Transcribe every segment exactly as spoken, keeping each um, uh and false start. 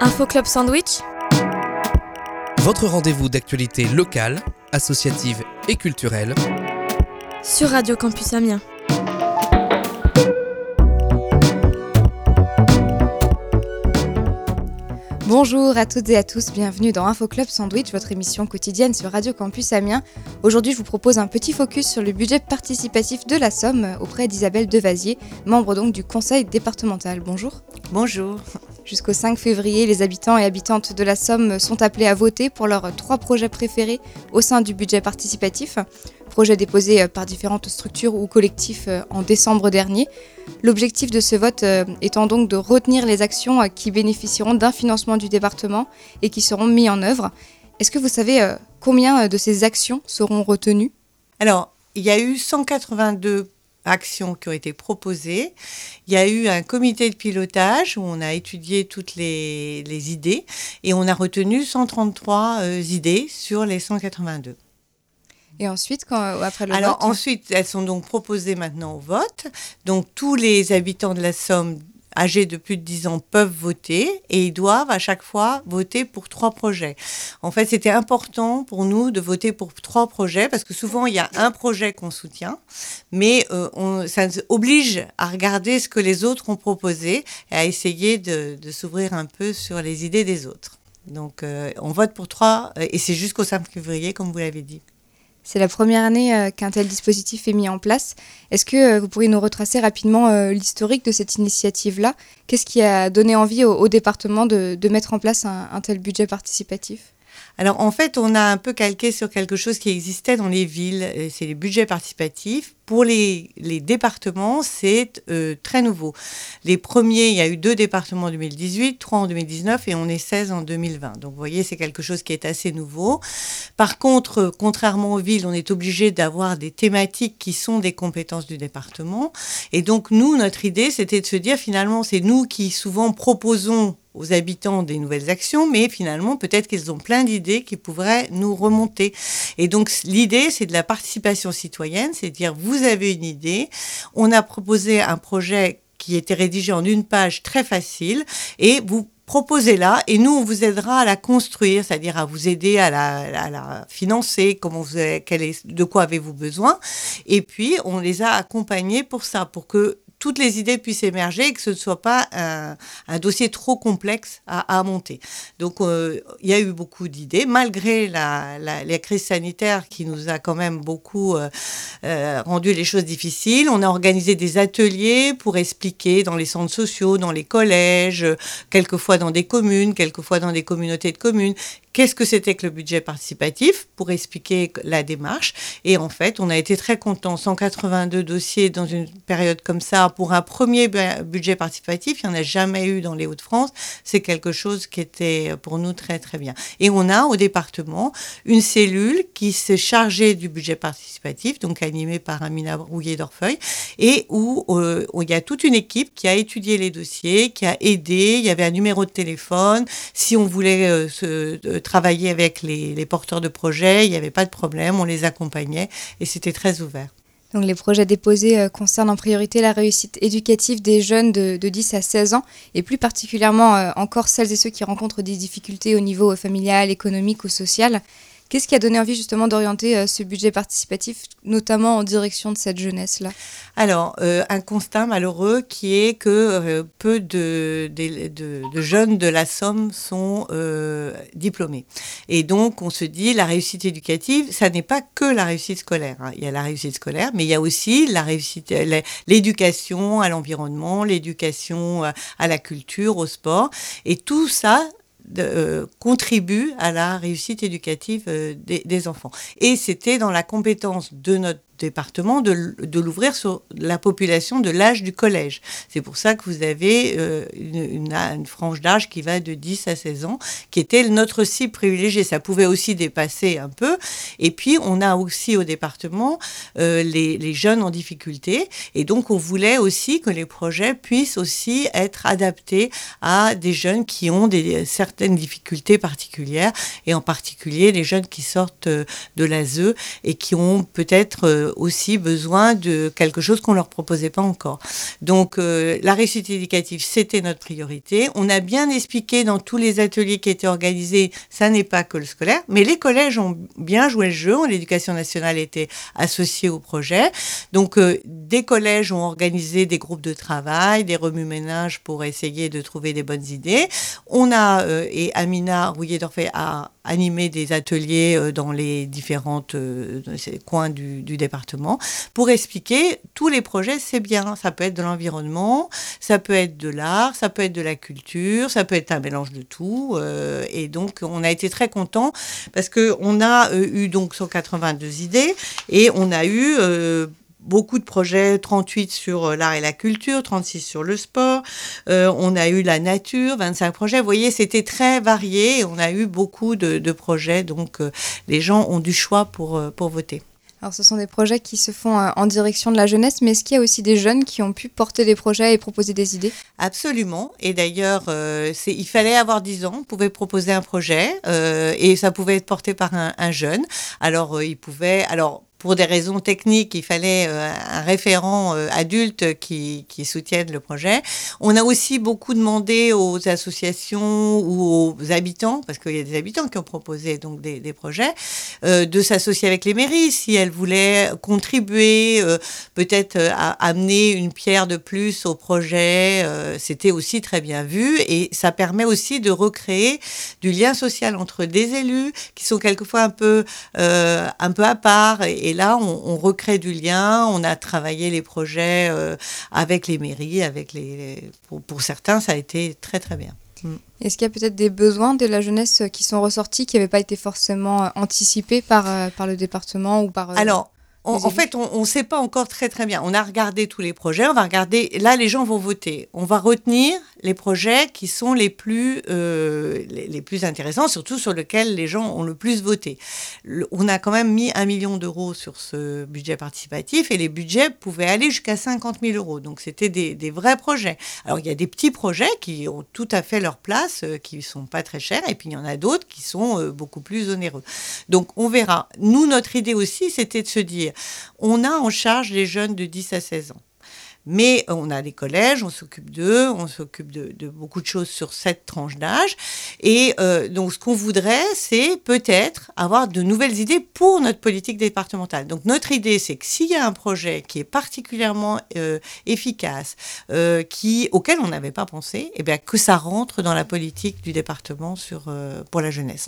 Info Club Sandwich, votre rendez-vous d'actualité locale, associative et culturelle sur Radio Campus Amiens. Bonjour à toutes et à tous, bienvenue dans Info Club Sandwich, votre émission quotidienne sur Radio Campus Amiens. Aujourd'hui, je vous propose un petit focus sur le budget participatif de la Somme auprès d'Isabelle Devazier, membre donc du conseil départemental. Bonjour. Bonjour. Jusqu'au cinq février, les habitants et habitantes de la Somme sont appelés à voter pour leurs trois projets préférés au sein du budget participatif. Projets déposés par différentes structures ou collectifs en décembre dernier. L'objectif de ce vote étant donc de retenir les actions qui bénéficieront d'un financement du département et qui seront mises en œuvre. Est-ce que vous savez combien de ces actions seront retenues ? Alors, il y a eu cent quatre-vingt-deux actions qui ont été proposées. Il y a eu un comité de pilotage où on a étudié toutes les, les idées et on a retenu cent trente-trois euh, idées sur les cent quatre-vingt-deux. Et ensuite, quand, après le Alors vote ensuite, elles sont donc proposées maintenant au vote. Donc tous les habitants de la Somme âgés de plus de dix ans peuvent voter et ils doivent à chaque fois voter pour trois projets. En fait, c'était important pour nous de voter pour trois projets parce que souvent, il y a un projet qu'on soutient, mais euh, on, ça nous oblige à regarder ce que les autres ont proposé et à essayer de, de s'ouvrir un peu sur les idées des autres. Donc, euh, on vote pour trois et c'est jusqu'au cinq février, comme vous l'avez dit. C'est la première année euh, qu'un tel dispositif est mis en place. Est-ce que euh, vous pourriez nous retracer rapidement euh, l'historique de cette initiative-là ? Qu'est-ce qui a donné envie au, au département de, de mettre en place un, un tel budget participatif ? Alors, en fait, on a un peu calqué sur quelque chose qui existait dans les villes, c'est les budgets participatifs. Pour les, les départements, c'est euh, très nouveau. Les premiers, il y a eu deux départements en deux mille dix-huit, trois en deux mille dix-neuf et on est seize en deux mille vingt. Donc, vous voyez, c'est quelque chose qui est assez nouveau. Par contre, contrairement aux villes, on est obligé d'avoir des thématiques qui sont des compétences du département. Et donc, nous, notre idée, c'était de se dire, finalement, c'est nous qui souvent proposons aux habitants des nouvelles actions, mais finalement, peut-être qu'ils ont plein d'idées qui pourraient nous remonter. Et donc, l'idée, c'est de la participation citoyenne, c'est de dire, vous avez une idée, on a proposé un projet qui était rédigé en une page très facile, et vous proposez-la, et nous, on vous aidera à la construire, c'est-à-dire à vous aider à la, à la financer, comment vous avez, quel est, de quoi avez-vous besoin, et puis, on les a accompagnés pour ça, pour que toutes les idées puissent émerger et que ce ne soit pas un, un dossier trop complexe à, à monter. Donc, euh, il y a eu beaucoup d'idées, malgré la, la, la crise sanitaire qui nous a quand même beaucoup euh, euh, rendu les choses difficiles. On a organisé des ateliers pour expliquer dans les centres sociaux, dans les collèges, quelquefois dans des communes, quelquefois dans des communautés de communes, qu'est-ce que c'était que le budget participatif pour expliquer la démarche. Et en fait, on a été très contents. cent quatre-vingt-deux dossiers dans une période comme ça. Pour un premier budget participatif, il n'y en a jamais eu dans les Hauts-de-France. C'est quelque chose qui était pour nous très, très bien. Et on a au département une cellule qui s'est chargée du budget participatif, donc animée par Amina Rouillet-Dorfeuille, et où, euh, où il y a toute une équipe qui a étudié les dossiers, qui a aidé. Il y avait un numéro de téléphone. Si on voulait euh, se... Euh, travailler avec les, les porteurs de projets, il n'y avait pas de problème, on les accompagnait et c'était très ouvert. Donc les projets déposés euh, concernent en priorité la réussite éducative des jeunes de, de dix à seize ans et plus particulièrement euh, encore celles et ceux qui rencontrent des difficultés au niveau euh, familial, économique ou social. Qu'est-ce qui a donné envie justement d'orienter euh, ce budget participatif, notamment en direction de cette jeunesse-là ? Alors, euh, un constat malheureux qui est que euh, peu de, de, de, de jeunes de la Somme sont euh, diplômés. Et donc, on se dit, la réussite éducative, ça n'est pas que la réussite scolaire. Hein. Il y a la réussite scolaire, mais il y a aussi la réussite, l'éducation à l'environnement, l'éducation à la culture, au sport. Et tout ça De, euh, contribue à la réussite éducative euh, des, des enfants. Et c'était dans la compétence de notre département de, de l'ouvrir sur la population de l'âge du collège. C'est pour ça que vous avez euh, une, une, une frange d'âge qui va de dix à seize ans, qui était notre cible privilégiée. Ça pouvait aussi dépasser un peu. Et puis, on a aussi au département euh, les, les jeunes en difficulté. Et donc, on voulait aussi que les projets puissent aussi être adaptés à des jeunes qui ont des, certaines difficultés particulières, et en particulier les jeunes qui sortent de l'A S E et qui ont peut-être euh, aussi besoin de quelque chose qu'on leur proposait pas encore. Donc euh, la réussite éducative, c'était notre priorité. On a bien expliqué dans tous les ateliers qui étaient organisés, ça n'est pas que le scolaire, mais les collèges ont bien joué le jeu. L'éducation nationale était associée au projet. Donc euh, des collèges ont organisé des groupes de travail, des remue-ménages pour essayer de trouver des bonnes idées. On a, euh, et Amina Rouillet-Dorfay a animé des ateliers euh, dans les différents euh, coins du, du département pour expliquer tous les projets, c'est bien. Ça peut être de l'environnement, ça peut être de l'art, ça peut être de la culture, ça peut être un mélange de tout. Euh, et donc, on a été très contents parce qu'on a euh, eu donc cent quatre-vingt-deux idées et on a eu... Euh, beaucoup de projets, trente-huit sur l'art et la culture, trente-six sur le sport. Euh, on a eu la nature, vingt-cinq projets. Vous voyez, c'était très varié et on a eu beaucoup de, de projets. Donc, euh, les gens ont du choix pour, euh, pour voter. Alors, ce sont des projets qui se font euh, en direction de la jeunesse, mais est-ce qu'il y a aussi des jeunes qui ont pu porter des projets et proposer des idées ? Absolument. Et d'ailleurs, euh, c'est, il fallait avoir dix ans. On pouvait proposer un projet euh, et ça pouvait être porté par un, un jeune. Alors, euh, il pouvait... Alors, pour des raisons techniques, il fallait euh, un référent euh, adulte qui, qui soutienne le projet. On a aussi beaucoup demandé aux associations ou aux habitants, parce qu'il y a des habitants qui ont proposé donc des, des projets, euh, de s'associer avec les mairies si elles voulaient contribuer, euh, peut-être euh, à amener une pierre de plus au projet. Euh, c'était aussi très bien vu et ça permet aussi de recréer du lien social entre des élus qui sont quelquefois un peu, euh, un peu à part et Et là, on, on recrée du lien. On a travaillé les projets euh, avec les mairies, avec les, les pour, pour certains, ça a été très très bien. Mm. Est-ce qu'il y a peut-être des besoins de la jeunesse qui sont ressortis, qui n'avaient pas été forcément anticipés par, euh, par le département ou par... Euh, Alors, on, en fait, on ne sait pas encore très très bien. On a regardé tous les projets. On va regarder. Là, les gens vont voter. On va retenir les projets qui sont les plus euh, les, les plus intéressants, surtout sur lesquels les gens ont le plus voté. Le, on a quand même mis un million d'euros sur ce budget participatif et les budgets pouvaient aller jusqu'à cinquante mille euros. Donc, c'était des, des vrais projets. Alors, il y a des petits projets qui ont tout à fait leur place, euh, qui ne sont pas très chers, et puis il y en a d'autres qui sont euh, beaucoup plus onéreux. Donc, on verra. Nous, notre idée aussi, c'était de se dire on a en charge les jeunes de dix à seize ans. Mais on a des collèges, on s'occupe d'eux, on s'occupe de, de beaucoup de choses sur cette tranche d'âge. Et euh, donc, ce qu'on voudrait, c'est peut-être avoir de nouvelles idées pour notre politique départementale. Donc, notre idée, c'est que s'il y a un projet qui est particulièrement euh, efficace, euh, qui, auquel on n'avait pas pensé, eh bien, que ça rentre dans la politique du département sur, euh, pour la jeunesse.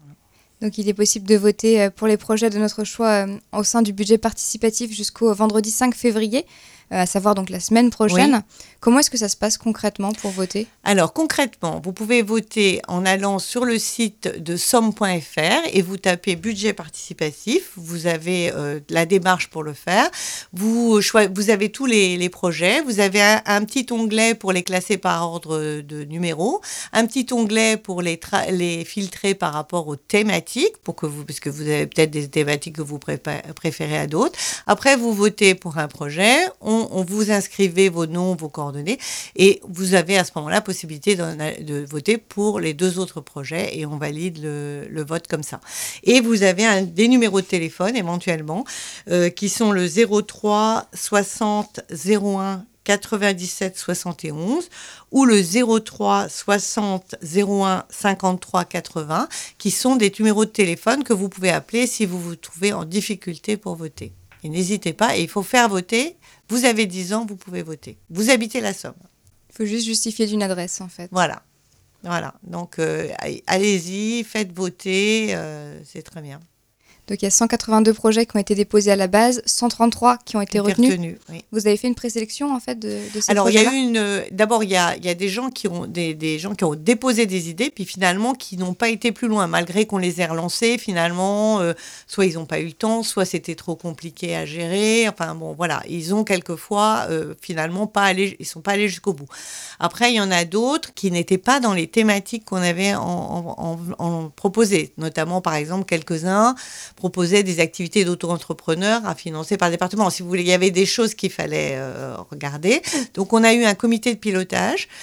Donc, il est possible de voter pour les projets de notre choix au sein du budget participatif jusqu'au vendredi cinq février, à savoir donc la semaine prochaine. Oui. Comment est-ce que ça se passe concrètement pour voter ? Alors, concrètement, vous pouvez voter en allant sur le site de somme point f r et vous tapez budget participatif. Vous avez euh, la démarche pour le faire. Vous, choi- vous avez tous les, les projets. Vous avez un, un petit onglet pour les classer par ordre de numéro, un petit onglet pour les, tra- les filtrer par rapport aux thématiques, pour que vous, parce que vous avez peut-être des thématiques que vous prépa- préférez à d'autres. Après, vous votez pour un projet. On On, on vous inscrivez vos noms, vos coordonnées et vous avez à ce moment-là possibilité de, de voter pour les deux autres projets et on valide le, le vote comme ça. Et vous avez un, des numéros de téléphone éventuellement euh, qui sont le zéro trois soixante zéro un quatre-vingt-dix-sept soixante et onze ou le zéro trois soixante zéro un cinquante-trois quatre-vingts qui sont des numéros de téléphone que vous pouvez appeler si vous vous trouvez en difficulté pour voter. Et n'hésitez pas, et il faut faire voter. Vous avez dix ans, vous pouvez voter. Vous habitez la Somme. Il faut juste justifier d'une adresse, en fait. Voilà. Voilà. Donc, euh, allez-y, faites voter, euh, c'est très bien. Donc, il y a cent quatre-vingt-deux projets qui ont été déposés à la base, cent trente-trois qui ont été retenus. Retenu, oui. Vous avez fait une présélection, en fait, de, de ces Alors, projets-là ? il y a eu une... D'abord, il y a, il y a des, gens qui ont, des, des gens qui ont déposé des idées, puis finalement, qui n'ont pas été plus loin, malgré qu'on les ait relancés. Finalement, euh, soit ils n'ont pas eu le temps, soit c'était trop compliqué à gérer. Enfin, bon, voilà. Ils ont quelquefois, euh, finalement, pas allé, ils ne sont pas allés jusqu'au bout. Après, il y en a d'autres qui n'étaient pas dans les thématiques qu'on avait en, en, en, en proposé. Notamment, par exemple, quelques-uns proposaient des activités activités d'auto-entrepreneurs à financer par le département. Si vous voulez, il y avait des choses qu'il fallait euh, regarder. Donc, on a eu un comité de pilotage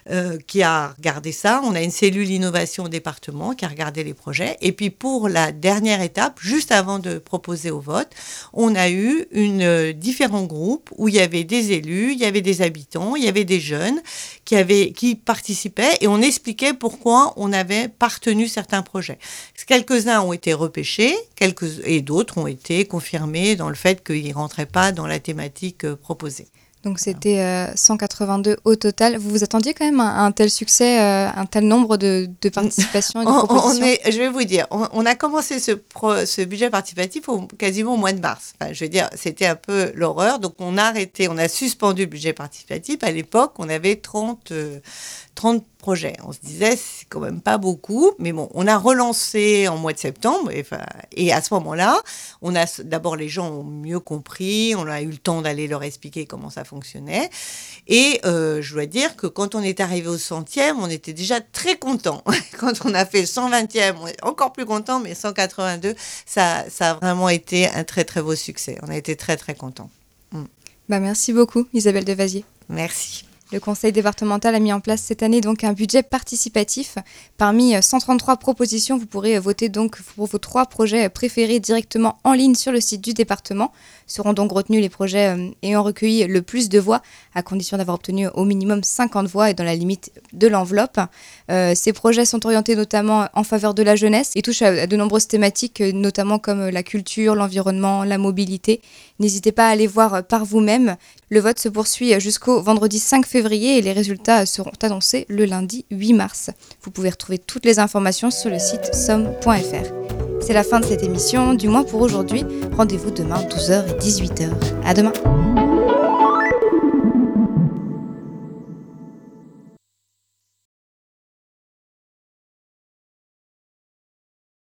euh, qui a regardé ça. On a une cellule innovation au département qui a regardé les projets. Et puis pour la dernière étape, juste avant de proposer au vote, on a eu une, euh, différents groupes où il y avait des élus, il y avait des habitants, il y avait des jeunes qui, avaient, qui participaient et on expliquait pourquoi on n'avait pas retenu certains projets. Quelques-uns ont été repêchés quelques, et d'autres ont été confirmés dans le fait qu'ils ne rentraient pas dans la thématique euh, proposée. Donc c'était euh, cent quatre-vingt-deux au total. Vous vous attendiez quand même à un tel succès, euh, un tel nombre de, de participations et de on, propositions on est, Je vais vous dire, on, on a commencé ce, pro, ce budget participatif au, quasiment au mois de mars. Enfin, je veux dire, c'était un peu l'horreur. Donc on a arrêté, on a suspendu le budget participatif. À l'époque, on avait trente, euh, trente projets. On se disait, c'est quand même pas beaucoup. Mais bon, on a relancé en mois de septembre. Et, enfin, et à ce moment-là, on a d'abord les gens ont mieux compris. On a eu le temps d'aller leur expliquer comment ça fonctionnait. Et euh, je dois dire que quand on est arrivé au centième, on était déjà très content. Quand on a fait le cent vingtième, on est encore plus content. Mais cent quatre-vingt-deux, ça, ça a vraiment été un très très beau succès. On a été très très contents. Mm. Bah, merci beaucoup, Isabelle Devazier. Merci. Le conseil départemental a mis en place cette année donc un budget participatif. Parmi cent trente-trois propositions, vous pourrez voter donc pour vos trois projets préférés directement en ligne sur le site du département. Seront donc retenus les projets ayant recueilli le plus de voix, à condition d'avoir obtenu au minimum cinquante voix et dans la limite de l'enveloppe. Euh, ces projets sont orientés notamment en faveur de la jeunesse et touchent à de nombreuses thématiques, notamment comme la culture, l'environnement, la mobilité. N'hésitez pas à aller voir par vous-même. Le vote se poursuit jusqu'au vendredi cinq février et les résultats seront annoncés le lundi huit mars. Vous pouvez retrouver toutes les informations sur le site somme point f r. C'est la fin de cette émission, du moins pour aujourd'hui. Rendez-vous demain douze heures et dix-huit heures. À demain.